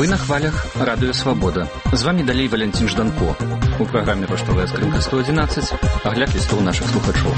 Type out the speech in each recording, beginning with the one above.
Вы на хвалях Радио Свобода. З вами далей Валентин Жданко. У праграме «Паштовая скрынка 111» агляд лістоў нашых слухачоў.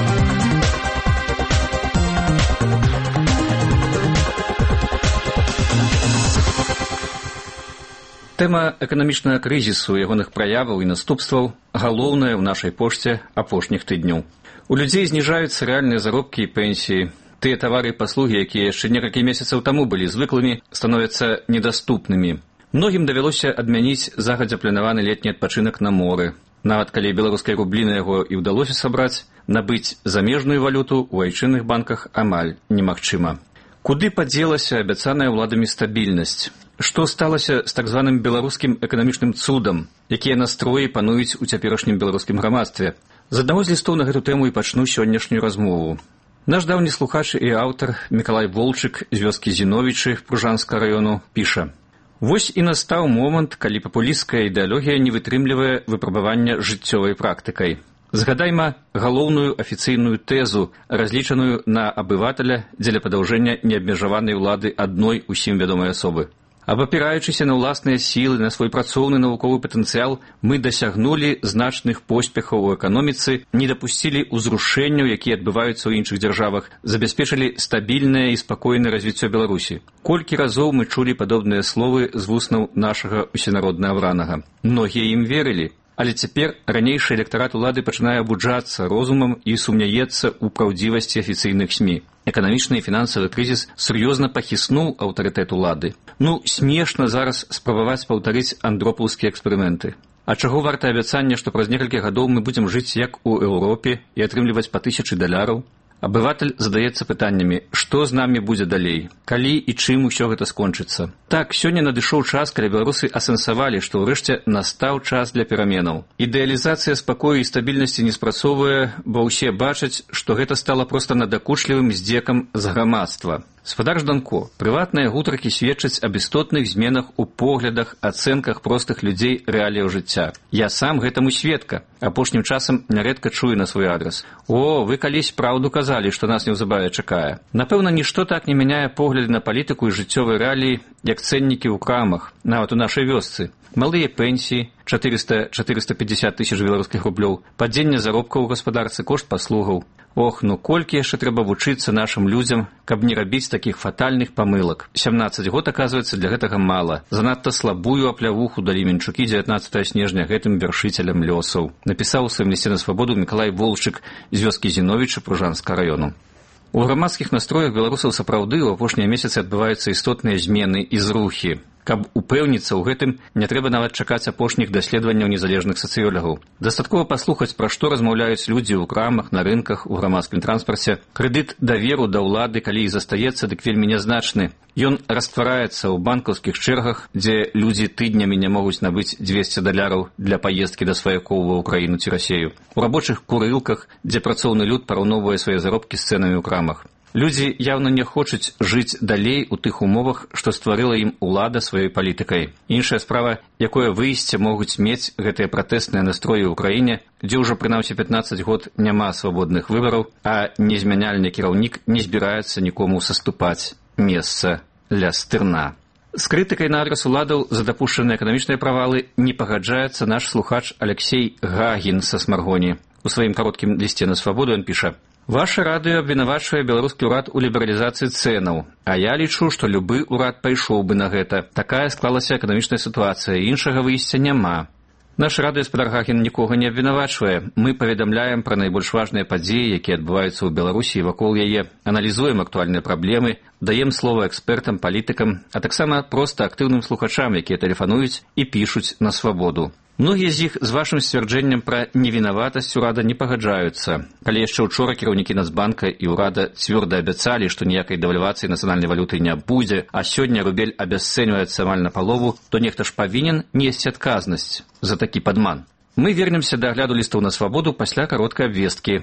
Тэма эканамічнага крызісу, ягоных праяваў і наступстваў галоўная ў нашай пошце апошніх тыдняў. У людзей зніжаюцца рэальныя заробкі і пенсіі. Тыя тавары і паслугі, якія яшчэ некалькі месяцаў таму былі звыклымі, становяцца недаступнымі. Многім давялося адмяніць загадзя планаваны летні адпачынак на моры. Нават калі беларускай рублі на яго і ўдалося сабраць, набыць замежную валюту ў айчынных банках амаль немагчыма. Куды падзелася абяцаная ўладамі стабільнасць? Што сталася з так званым беларускім эканамічным цудам? Якія настроі пануюць у цяперашнім беларускім грамадстве? З аднаго з лістоў на гэту тэму і пачну сённяшнюю размову. Наш даўні слухач і аўтар Мікалай Волчык з вёскі Зіновічы Пружанскага раёну піша: «Вось і настаў момант, калі папулісцкая ідэалогія не вытрымлівае выпрабавання жыццёвай практыкай. Згадайма галоўную афіцыйную тэзу, разлічаную на абывателя дзеля падаўжэння неабмежаванай улады адной усім вядомай асобы. Абапіраючыся на ўласныя сілы, на свой працоўны навуковы патэнцыял, мы дасягнулі значных поспехаў у эканоміцы, не дапусцілі ўзрушэнняў, якія адбываюцца ў іншых дзяржавах, забяспечылі стабільнае і спакойнае развіццё Беларусі. Колькі разоў мы чулі падобныя словы з вуснаў нашага усенародна абранага. Многія ім верылі. Але цяпер ранейшы электарат улады пачынае абуджацца розумам і сумняецца ў праўдзівасці афіцыйных СМІ. Эканамічны і фінансавы крызіс сур'ёзна пахіснуў аўтарытэт улады. Смешна зараз спрабаваць паўтарыць андропаўскія эксперыменты. А чаго варта абяцанне, што праз некалькі гадоў мы будзем жыць як у Еўропе і атрымліваць па $1000? Абыватель задаецца пытаннямі, што з намі будзе далей, калі і чым усё гэта скончыцца. Так, сёння надышоў час, калі беларусы асэнсавалі, што ўрэшце настаў час для пераменаў. Ідэалізацыя спакою і стабільнасці не спрацоўвае, бо ўсе бачаць, што гэта стала проста надакучлівым здзекам з грамадства. Спадар Жданко, прыватныя гутаркі сведчаць аб істотных зменах у поглядах, ацэнках простых людзей рэаліяў жыцця. Я сам гэтаму сведка. Апошнім часам нярэдка чую на свой адрас: «О, вы калісь праўду казалі, што нас неўзабаве чакае». Напэўна, нішто так не мяняе погляды на палітыку і жыццёвыя рэаліі, як цэннікі ў крамах, нават у нашай вёсцы. Малыя пенсіі, 400-450 тысяч беларускіх рублёў, падзенне заробкаў у гаспадарцы, кошт паслугаў. Ох, колькі яшчэ трэба вучыцца нашым людзям, каб не рабіць такіх фатальных памылак. 17 год, аказваецца, для гэтага мала. Занадта слабую аплявуху далі Менчукі 19 снежня гэтым вяршыцелям лёсаў. Напісаў у сваім лісце на свабоду Мікалай Волчык з вёскі Зіновічы Пружанскага раёну. У грамадскіх настроях беларусаў сапраўды ў апошнія месяцы адбываюцца істотныя змены і зрухі. Каб упэўніцца ў гэтым, не трэба нават чакаць апошніх даследаванняў незалежных сацыёлагаў. Дастаткова паслухаць, пра што размаўляюць людзі ў крамах, на рынках, у грамадскім транспарце. Крэдыт даверу да ўлады, калі і застаецца, дык вельмі нязначны. Ён раствараецца ў банкаўскіх чэргах, дзе людзі тыднямі не могуць набыць $200 для паездкі да сваякоў ва ўкраіну ці Расею. У рабочых курылках, дзе працоўны люд параўноўвае свае заробкі з цэнамі ў крамах. Людзі яўна не хочуць жыць далей у тых умовах, што стварыла ім улада сваёй палітыкай. Іншая справа, якое выйсце могуць мець гэтыя пратэсныя настроі ў краіне, дзе ўжо прынамсі 15 год няма свабодных выбараў, а незмяняльны кіраўнік не збіраецца нікому саступаць месца ля стырна. З крытыкай на адрас уладаў за дапушчаныя эканамічныя правалы не пагаджаецца наш слухач Алексей Гагін са Смаргоні. У сваім кароткім лісце на свабоду ён піша: «Ваше радыё абвінавачвае беларускі ўрад у лібералізацыі цэнаў, а я лічу, што любы ўрад пайшоў бы на гэта. Такая склалася эканамічная сітуацыя, іншага выйсця няма». Наш радыё спадар Гагін нікога не абвінавачвае. Мы паведамляем пра найбольш важныя падзеі, якія адбываюцца ў Беларусі і вакол яе, аналізуем актуальныя праблемы, даем слова экспертам, палітыкам, а таксама проста актыўным слухачам, якія тэлефануюць і пішуць на свабоду. Многія з іх з вашым сцвярджэннем пра невінаватасць урада не пагаджаюцца. Калі яшчэ ўчора кіраўнікі Нацбанка і ўрада цвёрда абяцалі, што ніякай дэвальвацыі нацыянальнай валюты не будзе, а сёння рубель абясцэньваецца амаль напалову, то нехта ж павінен несці адказнасць за такі падман. Мы вернемся да агляду лістаў на свабоду пасля кароткай абвесткі.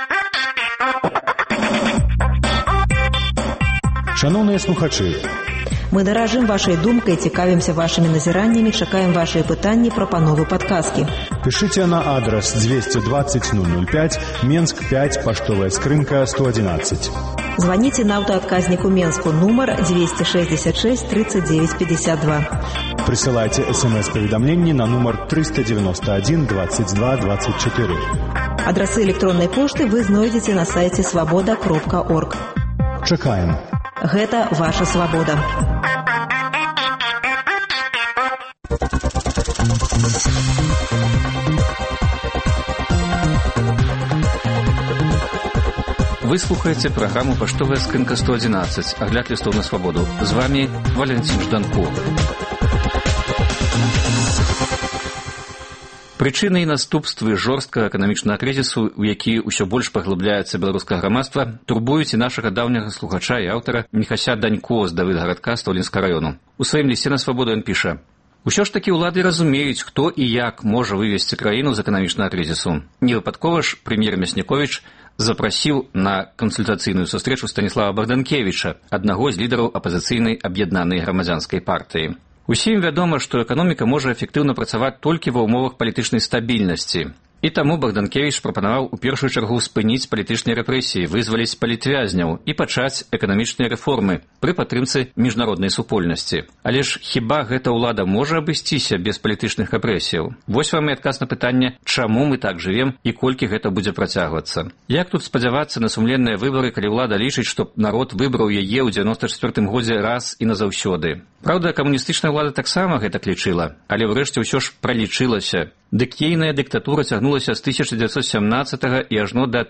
Шановныя слухачы, мы даражым вашай думкай, цікавімся вашымі назіраннямі, чакаем вашыя пытанні, прапановы, падказкі. Пішыце на адрас 220 005, Менск 5, паштовая скрынка 111. Звоните на автоотказник у Менску, номер 266 39 52. Присылайте СМС-поведомления на номер 391 22 24. Адресы электронной почты вы знойдете на сайте svoboda.org. Чакаем. Гэта ваша свабода. Вы слухаете программу «Поштовая скринка 111», огляд листов на свободу. С вами Валентин Жданко. Прычыны і наступствы жорсткага эканамічнага крызісу, у які ўсё больш паглыбляецца беларускае грамадства, турбуюць і нашага даўняга слухача і аўтара Міхася Данько з Давыдгарадка Столінскага раёну. У сваім лісце на свабоду ён піша: «Усё ж такі ўлады разумеюць, хто і як можа вывесці краіну з эканамічнага крызісу. Невыпадкова ж прэм'ер Мясніковіч запрасіў на кансультацыйную сустрэчу Станіслава Богданкевіча, аднаго з лідараў апазіцыйнай аб'яднанай грамадзянскай партыі. Усім вядома, што эканоміка можа эфектыўна працаваць толькі ва ўмовах палітычнай стабільнасці. І таму Богданкевіч прапанаваў у першую чаргу спыніць палітычныя рэпрэсіі, вызваліць палітвязняў і пачаць эканамічныя рэформы пры падтрымцы міжнароднай супольнасці. Але ж хіба гэта ўлада можа абысціся без палітычных рэпрэсіяў? Вось вам і адказ на пытанне, чаму мы так жывем і колькі гэта будзе працягвацца. Як тут спадзявацца на сумленныя выбары, калі ўлада лічыць, што народ выбраў яе ў 94-м годзе раз і назаўсёды? Праўда, камуністычная ўлада таксама гэтак лічыла, але ўрэшце ўсё ж пралічылася. Дык ейная дыктатура цягнулася з 1917 і ажно да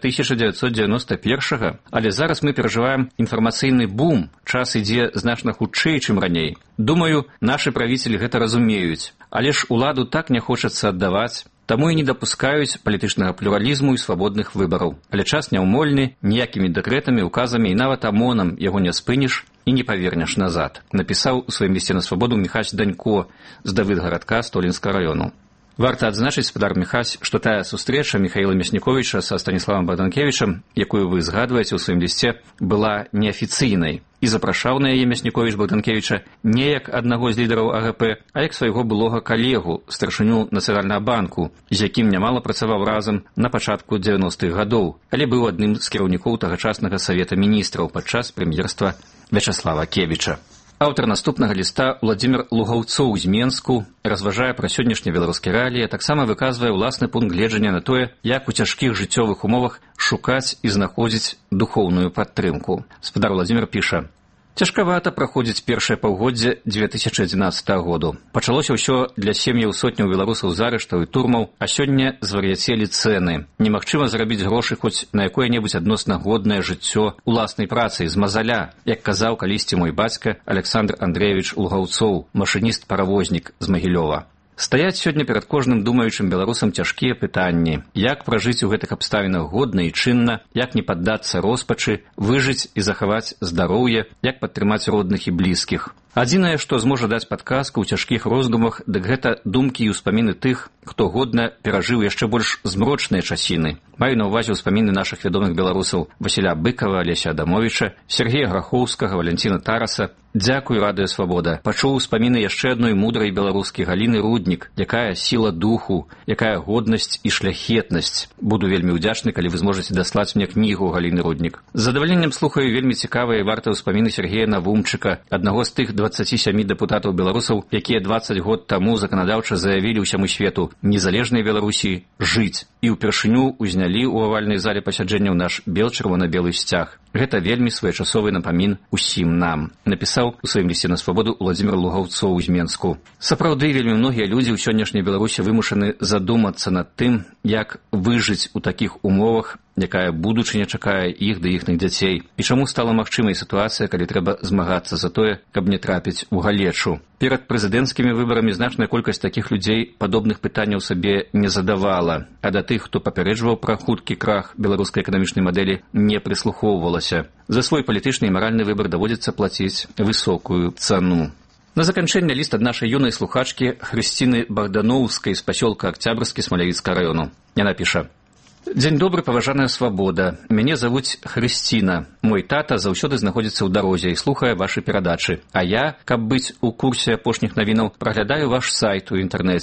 1991, але зараз мы перажываем інфармацыйны бум, час ідзе значна хутчэй, чым раней. Думаю, нашы правіцелі гэта разумеюць, але ж уладу так не хочацца аддаваць, таму і не дапускаюць палітычнага плюралізму і свабодных выбараў. Але час няўмольны, ніякімі дэкрэтамі, указамі і нават АМОНам яго не спыніш і не павернеш назад, напісаў у сваім лісце на свабоду Міхась Данько з Давыдгарадка Столінскага раёну. Варта адзначыць, спадар Міхась, што тая сустрэча Міхаіла Мясніковіча са Станіславам Богданкевічам, якую вы згадваеце ў сваім лісце, была неафіцыйнай, і запрашаў на яе Мясніковіч Богданкевіча не як аднаго з лідараў АГП, а як свайго былога калегу, старшыню Нацыянальнага банку, з якім нямала працаваў разам на пачатку 90-х гадоў, але быў адным з кіраўнікоў тагачаснага Савета міністраў падчас прэм'ерства Вячаслава Кевіча. Аўтар наступнага ліста Владзімір Лугаўцоў з Менску разважае пра сённяшнія беларускія рэаліі, а таксама выказвае ўласны пункт гледжання на тое, як у цяжкіх жыццёвых умовах шукаць і знаходзіць духоўную падтрымку. Спадар Владзімір піша: «Цяжкавата праходзіць першае паўгоддзе 2011 году. Пачалося ўсё для сем'яў сотняў беларусаў з арыштаў і турмаў, а сёння звар'яцелі цэны. Немагчыма зарабіць грошы хоць на якое-небудзь адносна годнае жыццё уласнай працай з мазаля, як казаў калісьці мой бацька Александр Андреевич Лугаўцоў, машыніст-паравознік з Магілёва. Стаяць сёння перад кожным думаючым беларусам цяжкія пытанні. Як пражыць у гэтых абставінах годна і чынна, як не паддацца роспачы, выжыць і захаваць здароўе, як падтрымаць родных і блізкіх. Адзінае, што зможа даць падказку ў цяжкіх роздумах, дык гэта думкі і ўспаміны тых, хто годна перажыў яшчэ больш змрочныя часіны. Маю на ўвазе ўспаміны нашых вядомых беларусаў Васіля Быкава, Алеся Адамовіча, Сергея Грахоўскага, Валянціна Тараса. Дзякуй, Радыё Свабода. Пачуў успаміны яшчэ адной мудрай беларускі Галіны Руднік. Якая сіла духу, якая годнасць і шляхетнасць. Буду вельмі ўдзячны, калі вы зможаце даслаць мне кнігу Галіны Руднік. З задавальненнем слухаю вельмі цікавыя і вартыя ўспаміны Сергея Навумчыка, аднаго з тых 27 дэпутатаў беларусаў, якія 20 год таму заканадаўча заявілі ўсяму свету незалежнай Беларусі жыць і ўпершыню ўзнялі ў авальнай зале пасяджэнняў наш бел-чырвона-белы сцяг. Гэта вельмі своечасовы напамін усім нам, напісаў у сваім лісце на свабоду Владзімір Лугаўцоў з Менску. Сапраўды, вельмі многія людзі ў сённяшняй Беларусі вымушаны задумацца над тым, як выжыць у такіх умовах, якая будучыня чакае іх ды іхных дзяцей, і чаму стала магчымай сітуацыя, калі трэба змагацца за тое, каб не трапіць у галечу. Перад прэзідэнцкімі выбарамі значная колькасць такіх людзей падобных пытанняў сабе не задавала, а да тых, хто папярэджваў пра хуткі крах беларускай эканамічнай мадэлі, не прыслухоўвалася. За свой палітычны і маральны выбар даводзіцца плаціць высокую цану. На заканчэнне ліст ад нашай юнай слухачкі Хрысціны Богдановскай з пасёлка Октябрьскі Смалявіцкага раёну. Яна піша: «Дзень добры, паважаная свабода. Мяне завуць Хрысціна. Мой тата заўсёды знаходзіцца ў дарозе і слухае вашы перадачы. А я, каб быць у курсе апошніх навінаў, праглядаю ваш сайт у інтэрнэце.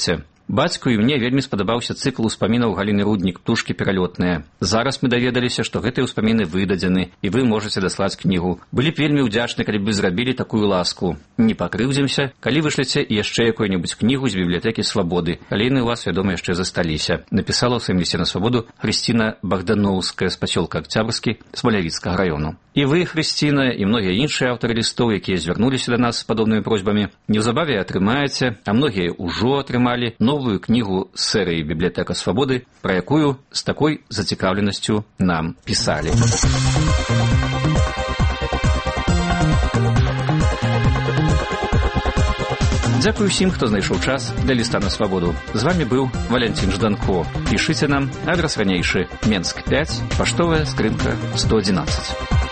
Бацьку і мне вельмі спадабаўся цыкл успамінаў Галіны Руднік «Птушкі пералётныя». Зараз мы даведаліся, што гэтыя ўспаміны выдадзены, і вы можаце даслаць кнігу. Былі б вельмі ўдзячны, калі б вы зрабілі такую ласку. Не пакрыўдзімся, калі вышлеце яшчэ якую-небудзь кнігу з бібліятэкі «Свабоды». Калі яны у вас, вядома, яшчэ засталіся. Напісала ў сваім лісце на свабоду Хрысціна Богдановская з пасёлка Акцябрскі Смалявіцкага раёну. І вы, Хрысціна, і многія іншыя аўтары лістоў, якія звярнуліся да нас з падобнымі просьбамі, неўзабаве атрымаеце, а многія ўжо атрымалі новую кнігу з серыі «Бібліятэка свабоды», пра якую з такой зацікаўленасцю нам пісалі. Дзякую ўсім, хто знайшоў час для ліста на свабоду. З вамі быў Валянцін Жданко. Пішыце нам, адрас ранейшы, Менск 5, паштовая скрынка 111.